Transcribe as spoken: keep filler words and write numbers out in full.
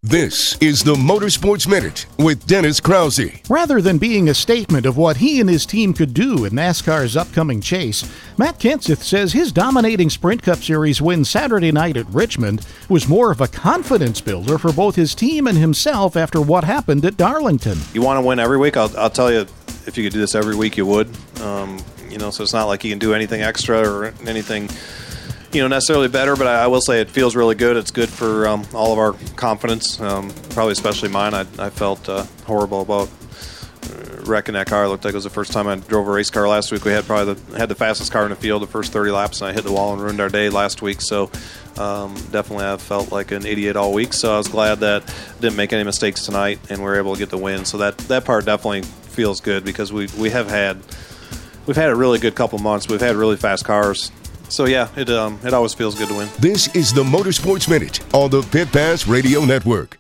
This is the Motorsports Minute with Dennis Krause. Rather than being a statement of what he and his team could do in NASCAR's upcoming chase, Matt Kenseth says his dominating Sprint Cup Series win Saturday night at Richmond was more of a confidence builder for both his team and himself after what happened at Darlington. You want to win every week? I'll, I'll tell you, if you could do this every week, you would. Um, you know, so it's not like you can do anything extra or anything you know, necessarily better, but I, I will say it feels really good. It's good for um, all of our confidence, um, probably especially mine. I, I felt uh, horrible about uh, wrecking that car. It looked like it was the first time I drove a race car last week. We had probably the, had the fastest car in the field the first thirty laps, and I hit the wall and ruined our day last week. So um, definitely I felt like an idiot all week. So I was glad that I didn't make any mistakes tonight, and we were able to get the win. So that, that part definitely feels good because we we have had we've had a really good couple months. We've had really fast cars. So, yeah, it um, it always feels good to win. This is the Motorsports Minute on the Pit Pass Radio Network.